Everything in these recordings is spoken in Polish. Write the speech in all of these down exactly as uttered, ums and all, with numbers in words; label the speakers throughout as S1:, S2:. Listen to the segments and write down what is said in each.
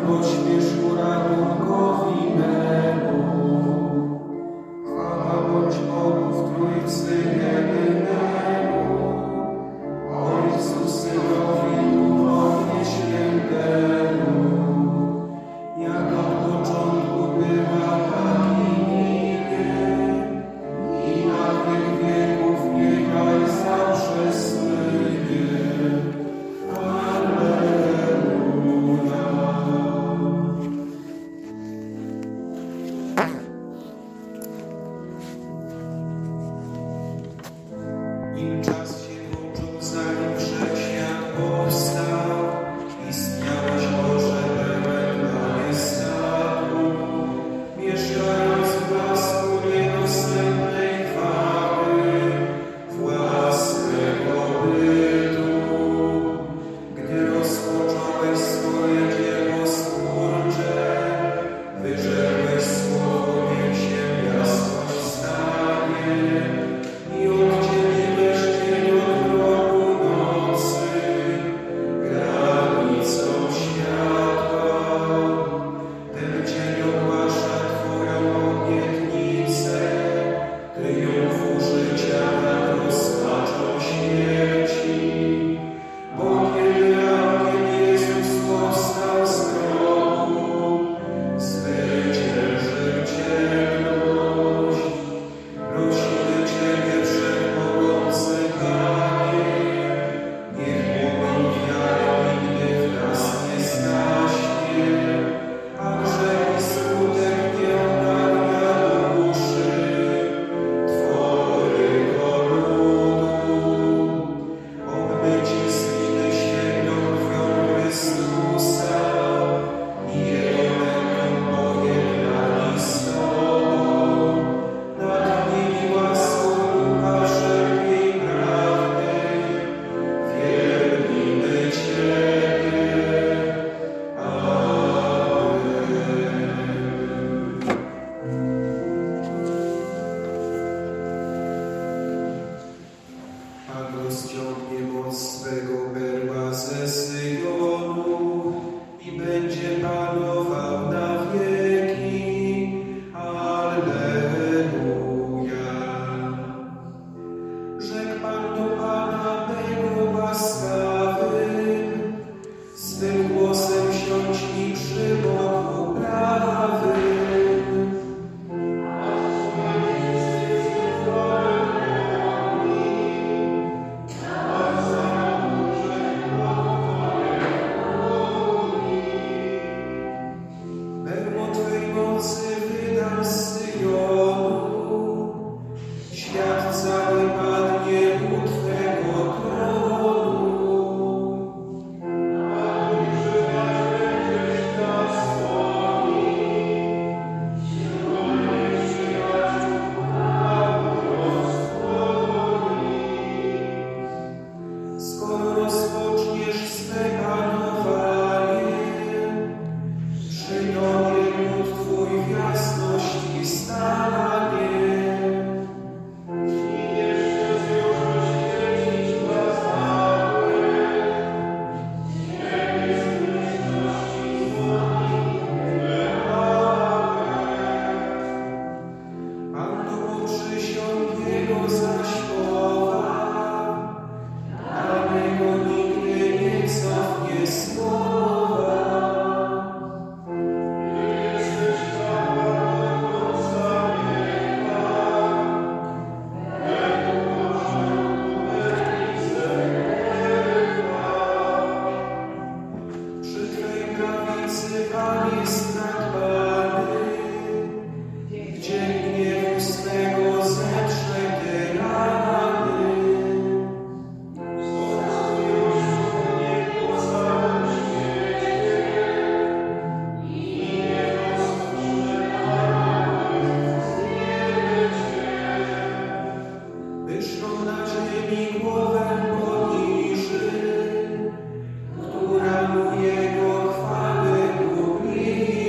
S1: Która mu Jego chwały ubliża.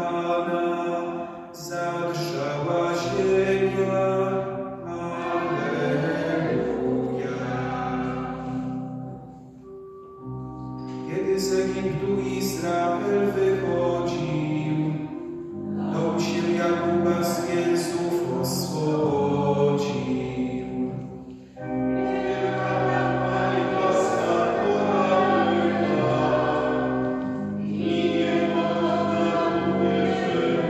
S1: Pana, zadrżała ziemia. Alleluja. Kiedy z Egiptu Izrael wychodził, dom się Jakuba z więzów oswobodził.
S2: I nie można również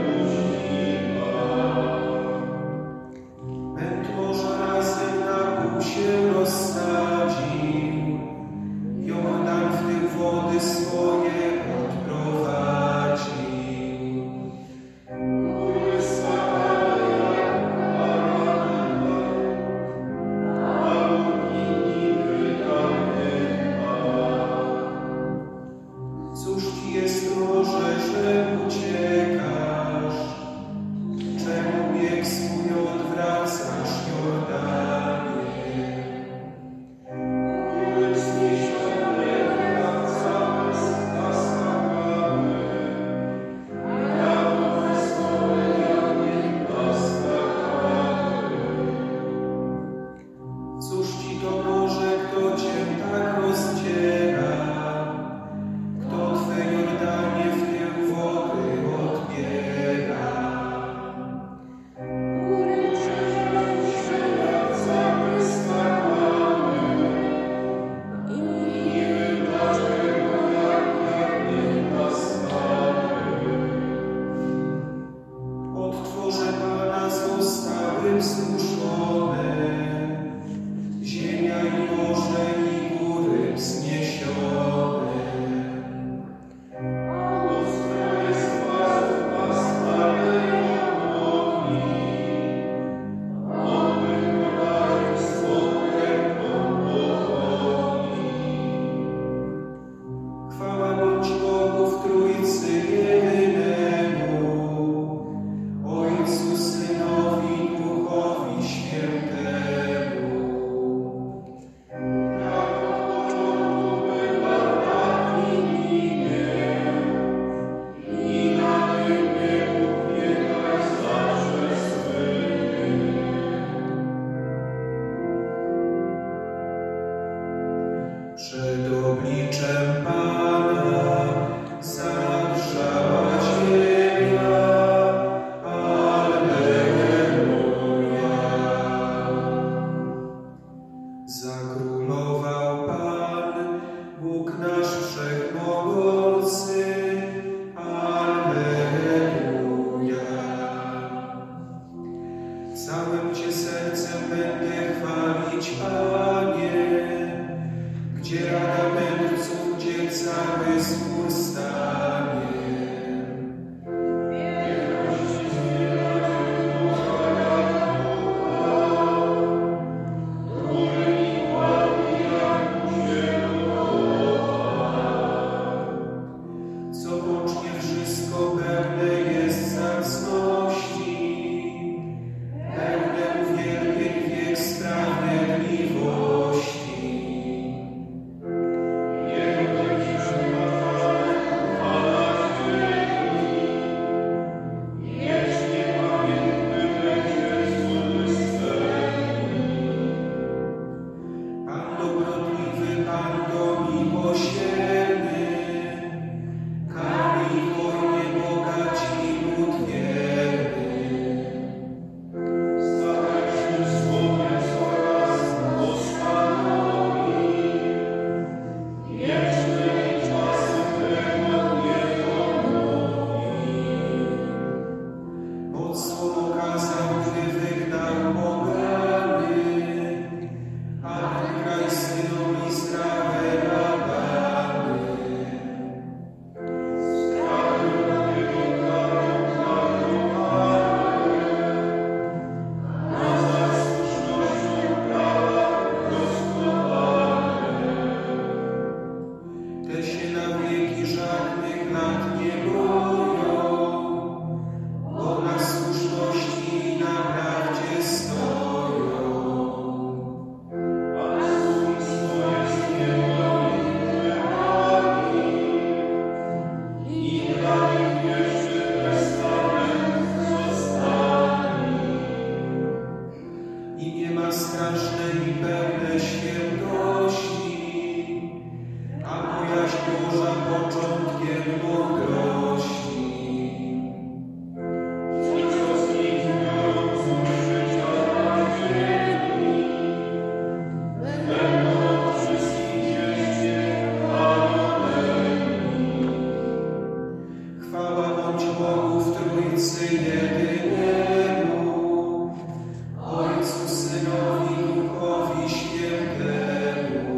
S1: Trójcy jedynemu, Ojcu, Synowi, Duchowi Świętemu.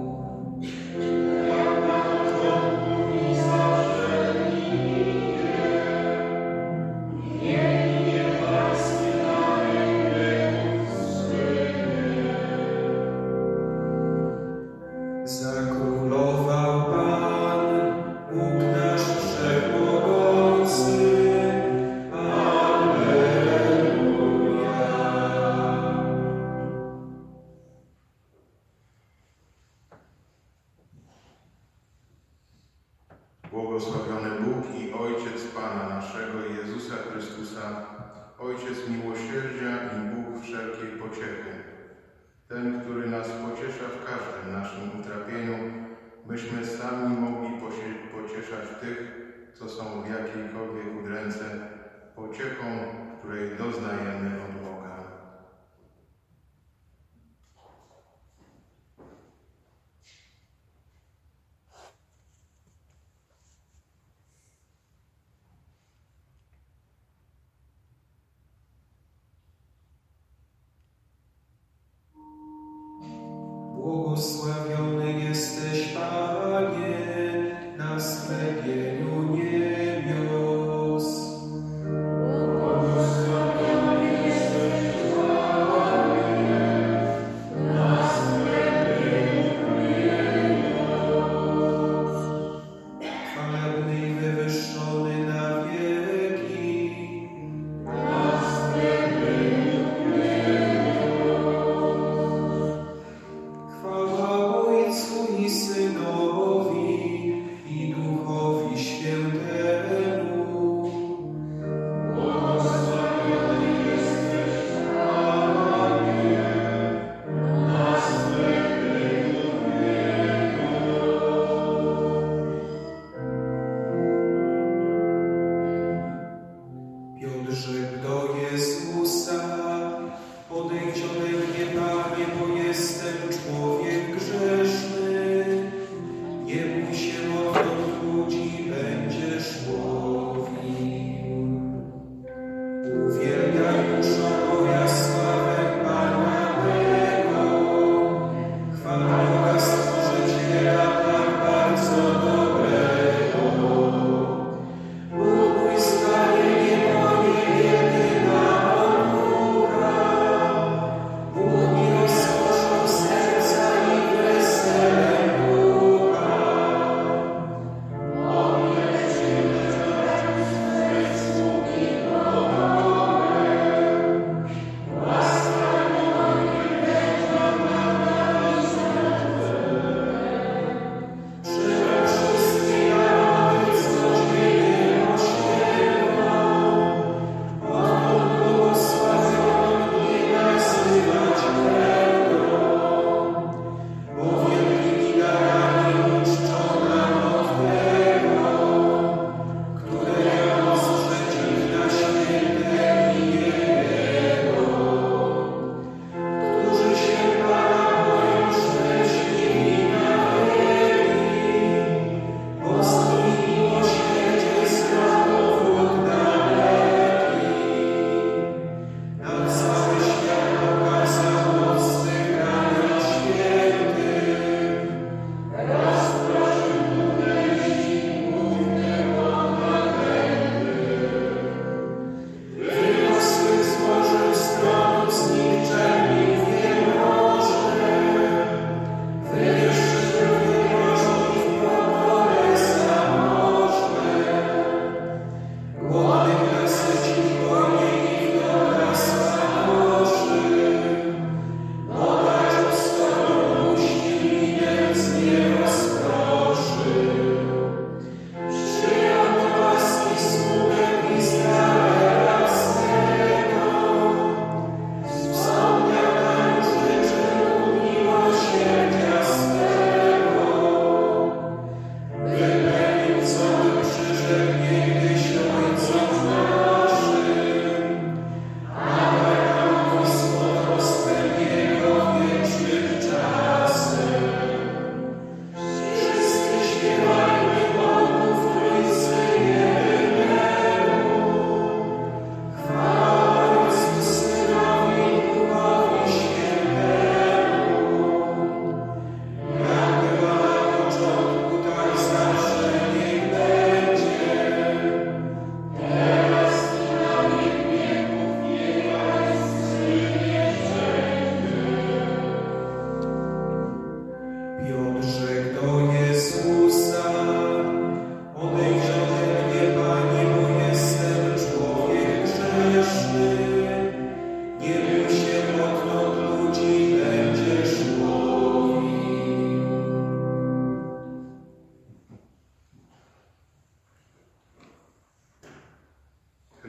S1: Zakrólował Pan, Bóg nasz wszechmogący. Alleluja.
S2: Błogosławiony Bóg i Ojciec Pana naszego Jezusa Chrystusa, Ojciec miłosierdzia i Bóg wszelkiej pociechy. Ten, który nas pociesza w każdym naszym utrapieniu, byśmy sami mogli pocieszać tych, co są w jakiejkolwiek udręce, pociechą, której doznajemy od Boga.
S1: Błogosławiony jesteś, Panie, na sklepieniu niebios. Błogosławiony jesteś, Panie, na sklepieniu niebios. Chwalebny i wywyższony na wieki. Na sklepieniu Chwała Ojcu i Synowi i Duchowi Świętemu. Błogosławiony jesteś, Panie, na sklepieniu Piotr rzekł do Jezusa: Odejdź ode mnie, Panie, bo jestem człowiek grzeszny. Nie bój się, odtąd ludzi będziesz łowił. Uwielbiaj duszo moja sławę Pana mego. Chwal Boga Stworzyciela tak bardzo dobrego. Bóg mój zbawienie moje, jedyna odnoga. Bóg mi rozkoszą serca i weselem ducha. On jest Ciebie, sługi Boga.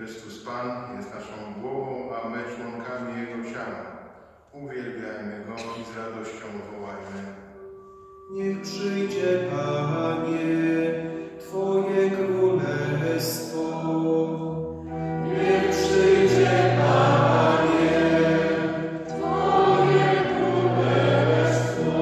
S2: Chrystus Pan jest naszą głową, a my członkami Jego ciała. Uwielbiajmy Go i z radością wołajmy.
S1: Niech przyjdzie, Panie, Twoje królestwo. Niech przyjdzie, Panie, Twoje królestwo.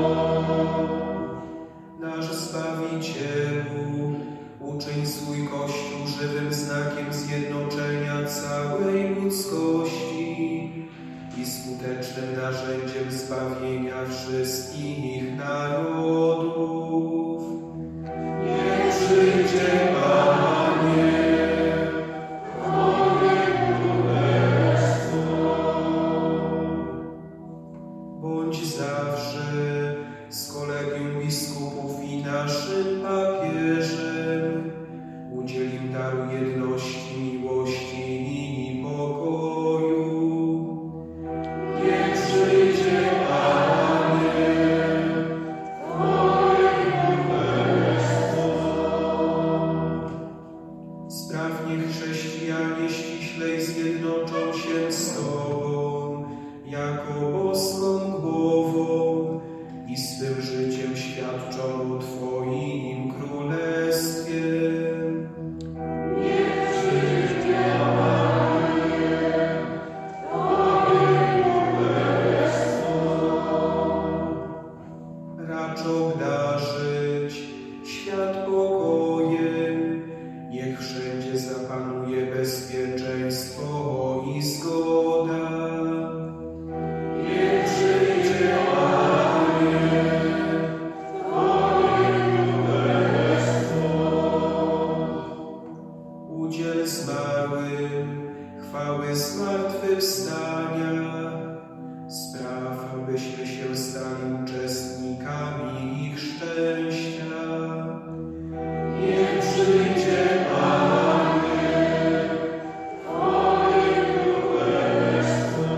S1: Nasz Zbawicielu, uczyń swój Kościół żywym znakiem zjednoczenia całej ludzkości i skutecznym narzędziem zbawienia wszystkich narodów. Niech przyjdzie, Panie, Twoje królestwo. Bądź zawsze z kolegium biskupów i naszym papieżem. Udziel im daru jedności, miłości i pokoju. Niech przyjdzie, Panie, Twoje królestwo. Spraw, niech chrześcijanie ściślej zjednoczą się z Tobą jako boską głową i swym życiem świadczą o Twoim królestwie. Niech przyjdzie, Panie, Twoje królestwo. Racz obdarzyć świat pokojem, niech wszędzie zapanuje bezpieczeństwo i zgoda. Niech przyjdzie, Panie, Twoje królestwo. Udziel zmarłym chwały zmartwychwstania. Spraw, abyśmy się stali uczestnikami ich szczęścia. Niech przyjdzie, Panie, Twoje królestwo.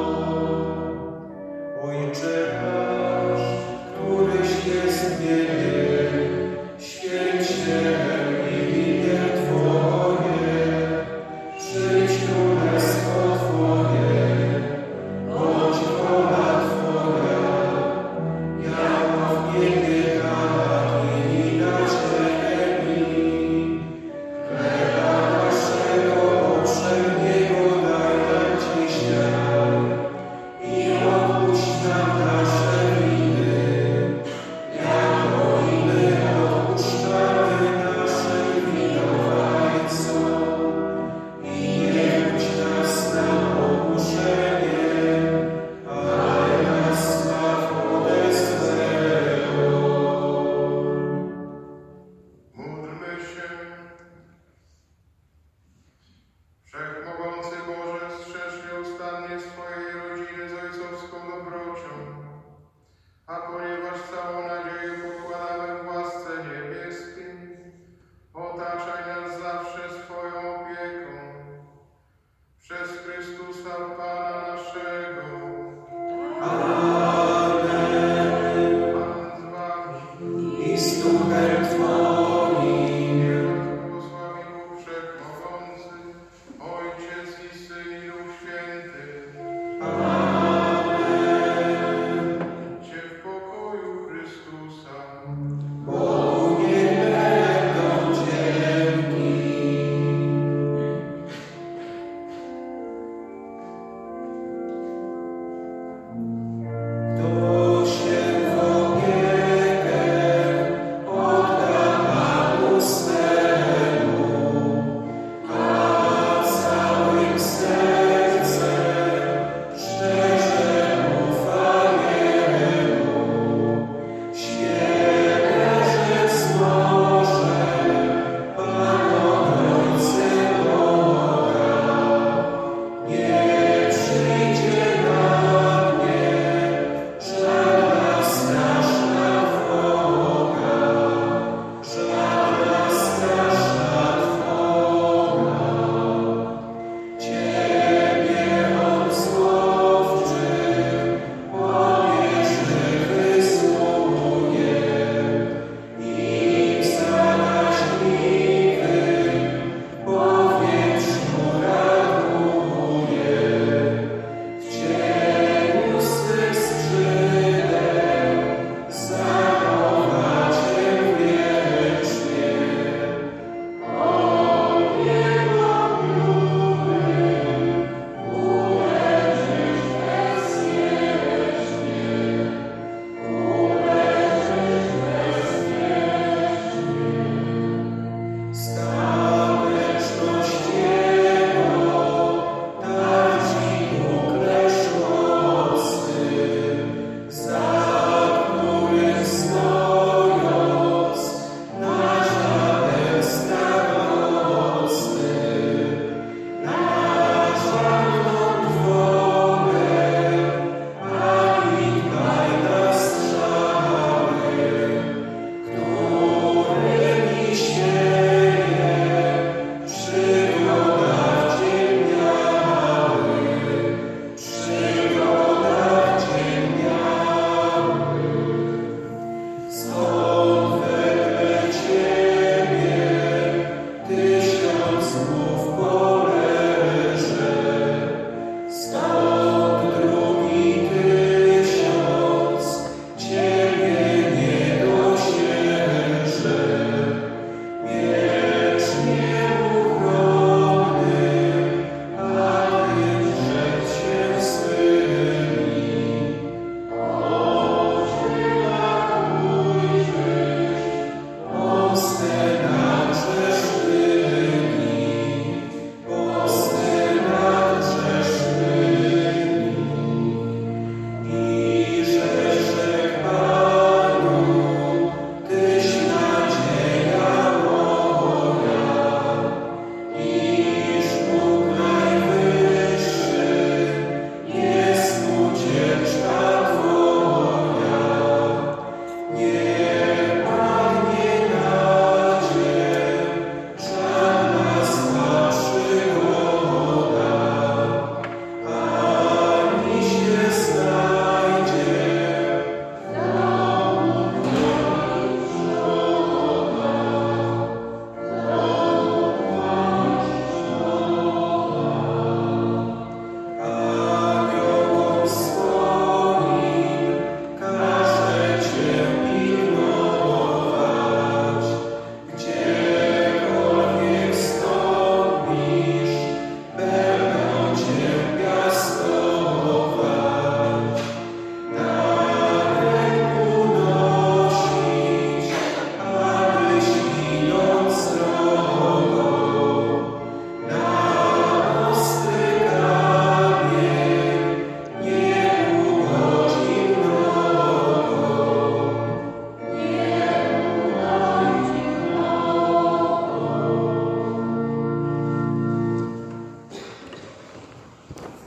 S1: Ojcze nasz, któryś jest w niebie, święć się imię Twoje, przyjdź królestwo Twoje, bądź wola Twoja, jako w niebie, tak i na ziemi. Chleba naszego powszedniego daj nam dzisiaj i odpuść nam nasze winy, jako i my odpuszczamy naszym winowajcom. I nie wódź nas na pokuszenie, ale nas zbaw ode złego.
S2: Módlmy się. Wszechmogący